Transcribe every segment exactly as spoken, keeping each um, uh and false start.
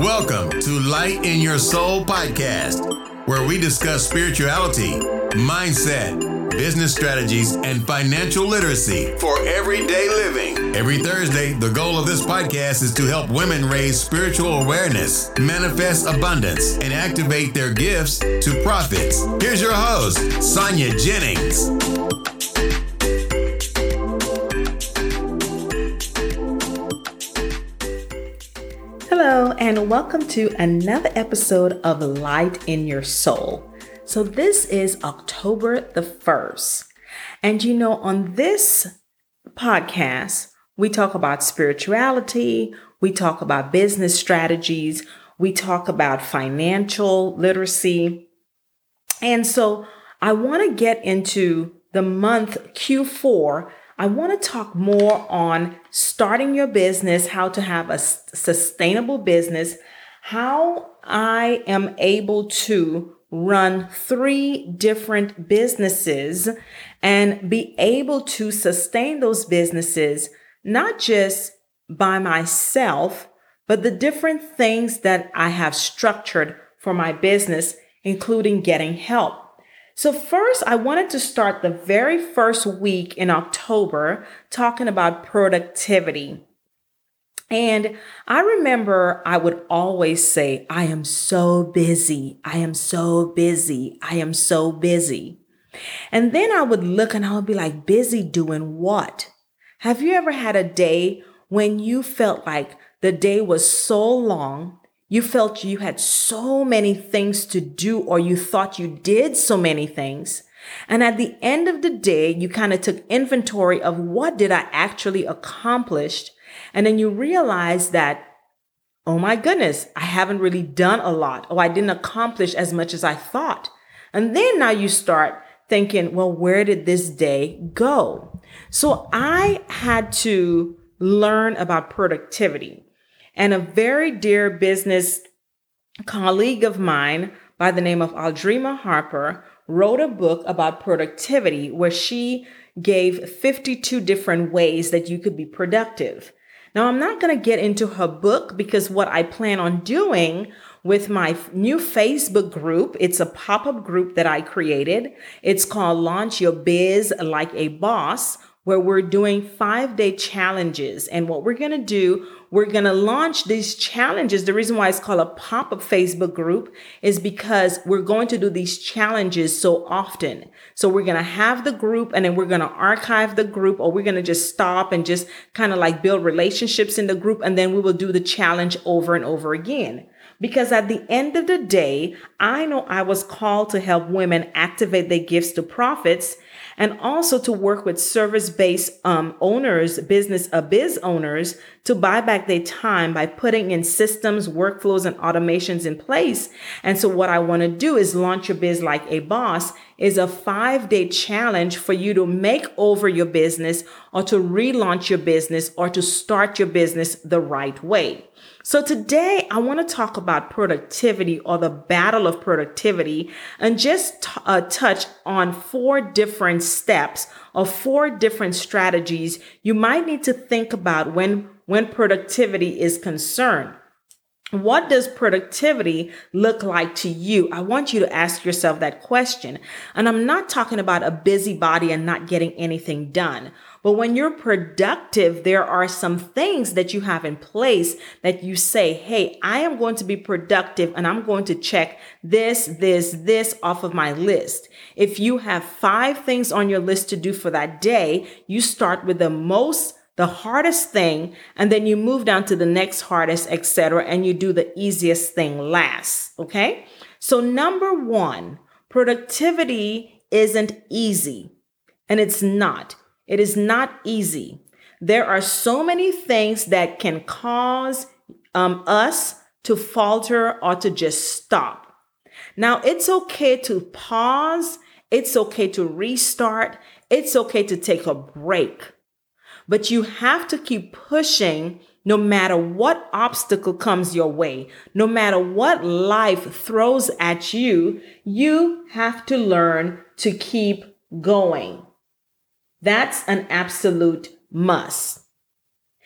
Welcome to Light in Your Soul podcast, where we discuss spirituality, mindset, business strategies, and financial literacy for everyday living. Every Thursday, the goal of this podcast is to help women raise spiritual awareness, manifest abundance, and activate their gifts to profits. Here's your host, Sonia Jennings. Hello, and welcome to another episode of Light in Your Soul. So this is October the first. And you know, on this podcast, we talk about spirituality, we talk about business strategies, we talk about financial literacy. And so I want to get into the month Q four. I want to talk more on starting your business, how to have a sustainable business, how I am able to run three different businesses and be able to sustain those businesses, not just by myself, but the different things that I have structured for my business, including getting help. So first, I wanted to start the very first week in October talking about productivity. And I remember I would always say, I am so busy. I am so busy. I am so busy. And then I would look and I would be like, busy doing what? Have you ever had a day when you felt like the day was so long? You felt you had so many things to do, or you thought you did so many things. And at the end of the day, you kind of took inventory of what did I actually accomplish. And then you realize that, oh my goodness, I haven't really done a lot. Oh, I didn't accomplish as much as I thought. And then now you start thinking, well, where did this day go? So I had to learn about productivity. And a very dear business colleague of mine by the name of Aldrima Harper wrote a book about productivity where she gave fifty-two different ways that you could be productive. Now, I'm not going to get into her book because what I plan on doing with my new Facebook group, it's a pop-up group that I created. It's called Launch Your Biz Like a Boss, where we're doing five-day challenges. And what we're going to do, we're going to launch these challenges. The reason why it's called a pop-up Facebook group is because we're going to do these challenges so often. So we're going to have the group and then we're going to archive the group, or we're going to just stop and just kind of like build relationships in the group. And then we will do the challenge over and over again. Because at the end of the day, I know I was called to help women activate their gifts to profits, and also to work with service-based um, owners, business uh, biz owners, to buy back their time by putting in systems, workflows, and automations in place. And so what I want to do is Launch Your Biz Like a Boss is a five-day challenge for you to make over your business, or to relaunch your business, or to start your business the right way. So today I want to talk about productivity, or the battle of productivity, and just t- uh, touch on four different steps or four different strategies you might need to think about when, when productivity is concerned. What does productivity look like to you? I want you to ask yourself that question. And I'm not talking about a busybody and not getting anything done. But when you're productive, there are some things that you have in place that you say, hey, I am going to be productive and I'm going to check this, this, this off of my list. If you have five things on your list to do for that day, you start with the most the hardest thing, and then you move down to the next hardest, et cetera, and you do the easiest thing last. Okay. So number one, productivity isn't easy, and it's not. It is not easy. There are so many things that can cause um, us to falter or to just stop. Now, it's okay to pause. It's okay to restart. It's okay to take a break. But you have to keep pushing no matter what obstacle comes your way, no matter what life throws at you. You have to learn to keep going. That's an absolute must.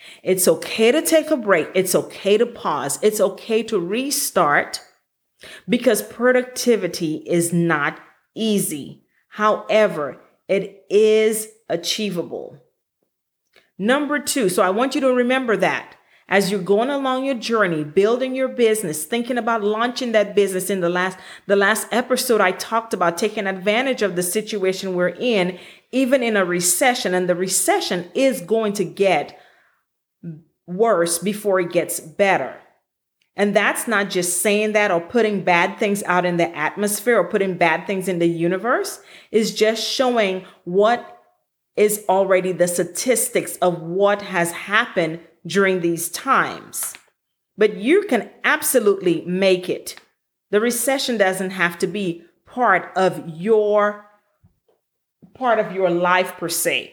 It's okay to take a break. It's okay to pause. It's okay to restart because productivity is not easy. However, it is achievable. Number two, so I want you to remember that as you're going along your journey, building your business, thinking about launching that business. In the last, the last episode, I talked about taking advantage of the situation we're in, even in a recession. And the recession is going to get worse before it gets better. And that's not just saying that or putting bad things out in the atmosphere or putting bad things in the universe. It's just showing what is already the statistics of what has happened during these times. But you can absolutely make it. The recession doesn't have to be part of your part of your life per se.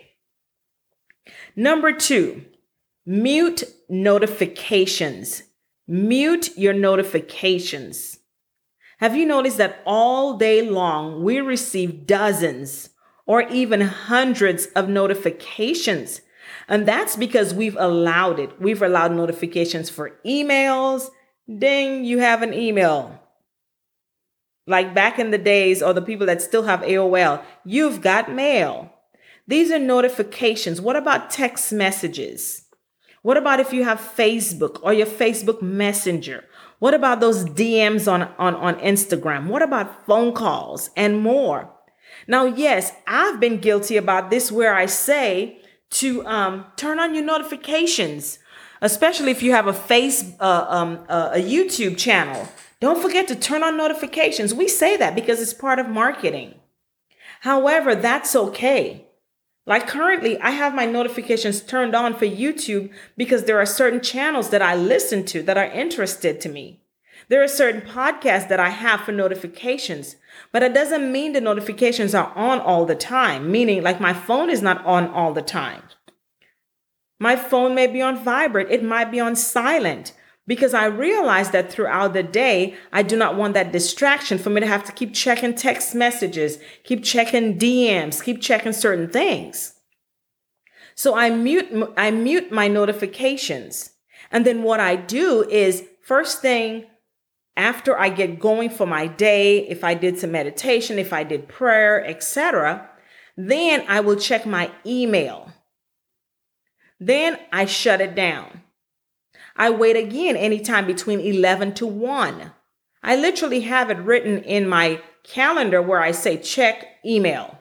Number two, mute notifications. Mute your notifications. Have you noticed that all day long we receive dozens or even hundreds of notifications? And that's because we've allowed it. We've allowed notifications for emails. Ding, you have an email. Like back in the days, or the people that still have A O L, you've got mail. These are notifications. What about text messages? What about if you have Facebook or your Facebook Messenger? What about those D Ms on, on, on Instagram? What about phone calls and more? Now, yes, I've been guilty about this where I say to um, turn on your notifications, especially if you have a face, uh, um, uh, a YouTube channel. Don't forget to turn on notifications. We say that because it's part of marketing. However, that's okay. Like currently, I have my notifications turned on for YouTube because there are certain channels that I listen to that are interested to me. There are certain podcasts that I have for notifications, but it doesn't mean the notifications are on all the time, meaning like my phone is not on all the time. My phone may be on vibrate. It might be on silent because I realize that throughout the day, I do not want that distraction for me to have to keep checking text messages, keep checking D Ms, keep checking certain things. So I mute, I mute my notifications. And then what I do is first thing after I get going for my day, if I did some meditation, if I did prayer, et cetera, then I will check my email. Then I shut it down. I wait again anytime between eleven to one. I literally have it written in my calendar where I say check email.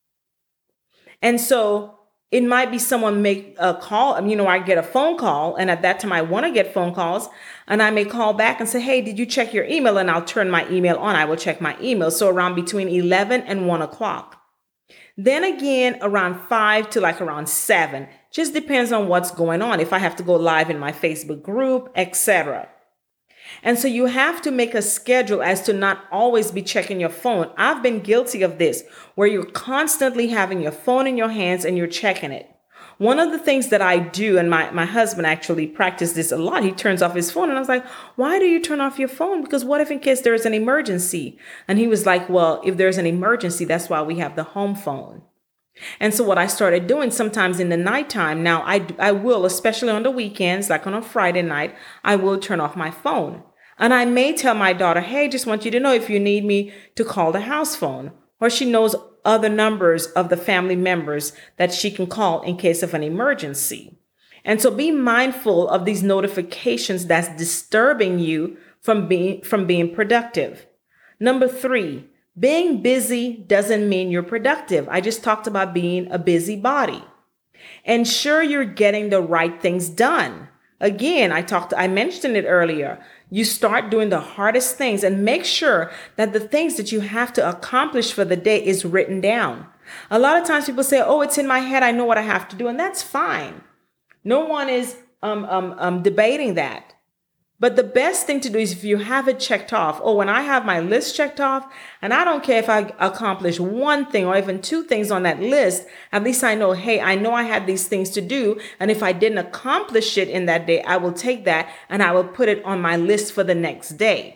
And so it might be someone make a call. You know, I get a phone call, and at that time I want to get phone calls, and I may call back and say, hey, did you check your email? And I'll turn my email on. I will check my email. So around between eleven and one o'clock. Then again, around five to like around seven, just depends on what's going on. If I have to go live in my Facebook group, et cetera. And so you have to make a schedule as to not always be checking your phone. I've been guilty of this, where you're constantly having your phone in your hands and you're checking it. One of the things that I do, and my, my husband actually practiced this a lot, he turns off his phone. And I was like, why do you turn off your phone? Because what if in case there's an emergency? And he was like, well, if there's an emergency, that's why we have the home phone. And so what I started doing sometimes in the nighttime, now I, I will, especially on the weekends, like on a Friday night, I will turn off my phone. And I may tell my daughter, hey, just want you to know if you need me to call the house phone, or she knows other numbers of the family members that she can call in case of an emergency. And so be mindful of these notifications that's disturbing you from being, from being productive. Number three, being busy doesn't mean you're productive. I just talked about being a busybody. Ensure you're getting the right things done. Again, I talked, I mentioned it earlier. You start doing the hardest things and make sure that the things that you have to accomplish for the day is written down. A lot of times people say, oh, it's in my head. I know what I have to do. And that's fine. No one is um, um, um, debating that. But the best thing to do is if you have it checked off. Oh, when I have my list checked off, and I don't care if I accomplish one thing or even two things on that list, at least I know, hey, I know I had these things to do. And if I didn't accomplish it in that day, I will take that and I will put it on my list for the next day.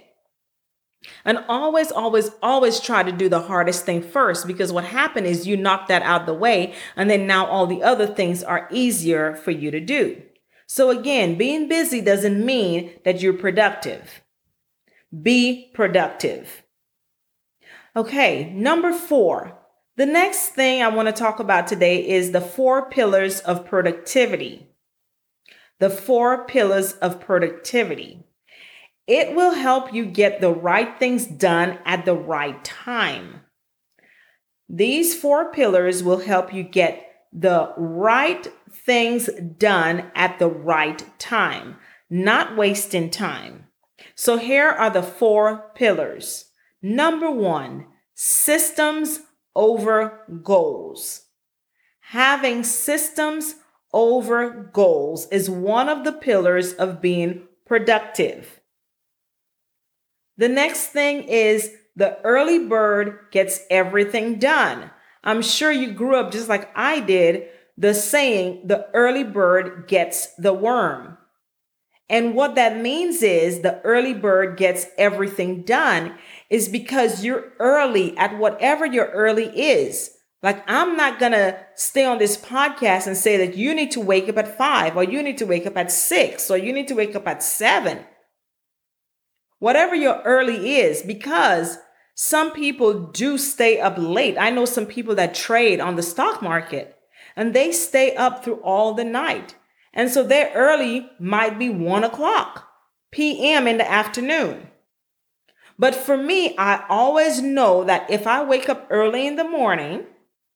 And always, always, always try to do the hardest thing first, because what happened is you knock that out of the way. And then now all the other things are easier for you to do. So again, being busy doesn't mean that you're productive. Be productive. Okay, number four. The next thing I want to talk about today is the four pillars of productivity. The four pillars of productivity. It will help you get the right things done at the right time. These four pillars will help you get the right things done at the right time, not wasting time. So here are the four pillars. Number one, systems over goals. Having systems over goals is one of the pillars of being productive. The next thing is the early bird gets everything done. I'm sure you grew up just like I did, the saying, the early bird gets the worm. And what that means is the early bird gets everything done is because you're early at whatever your early is. Like, I'm not going to stay on this podcast and say that you need to wake up at five, or you need to wake up at six, or you need to wake up at seven. Whatever your early is, because some people do stay up late. I know some people that trade on the stock market and they stay up through all the night. And so their early might be one o'clock p m in the afternoon. But for me, I always know that if I wake up early in the morning,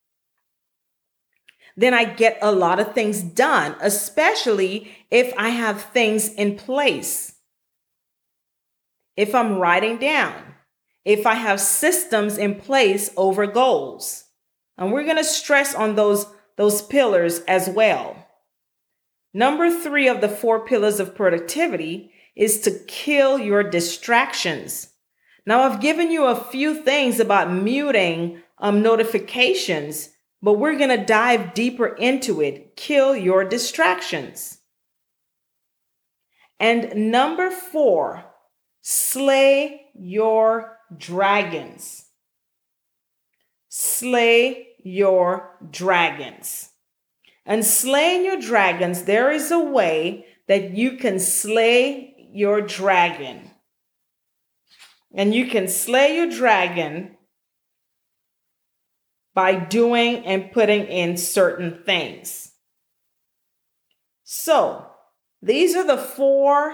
then I get a lot of things done, especially if I have things in place. If I'm writing down, if I have systems in place over goals. And we're going to stress on those, those pillars as well. Number three of the four pillars of productivity is to kill your distractions. Now, I've given you a few things about muting um, notifications, but we're going to dive deeper into it. Kill your distractions. And number four, slay your dragons. Slay your dragons. And slaying your dragons, there is a way that you can slay your dragon. And you can slay your dragon by doing and putting in certain things. So, these are the four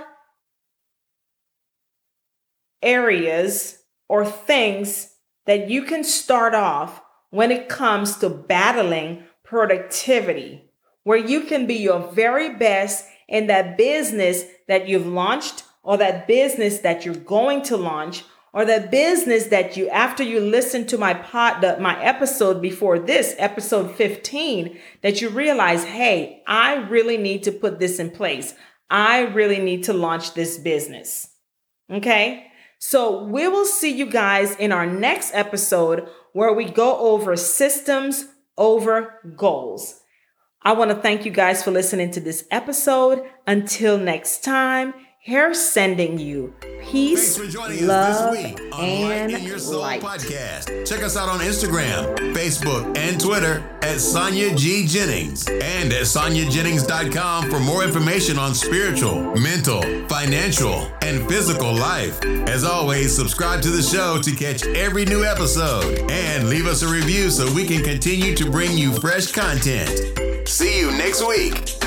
areas or things that you can start off when it comes to battling productivity, where you can be your very best in that business that you've launched, or that business that you're going to launch, or that business that you, after you listen to my pod, the, my episode before this, episode fifteen, that you realize, hey, I really need to put this in place. I really need to launch this business. Okay. So we will see you guys in our next episode where we go over systems over goals. I want to thank you guys for listening to this episode. Until next time, here's sending you peace, love, and Light in Your Soul light. Podcast. Check us out on Instagram, Facebook, and Twitter at Sonia G. Jennings and at sonia jennings dot com for more information on spiritual, mental, financial, and physical life. As always, subscribe to the show to catch every new episode and leave us a review so we can continue to bring you fresh content. See you next week.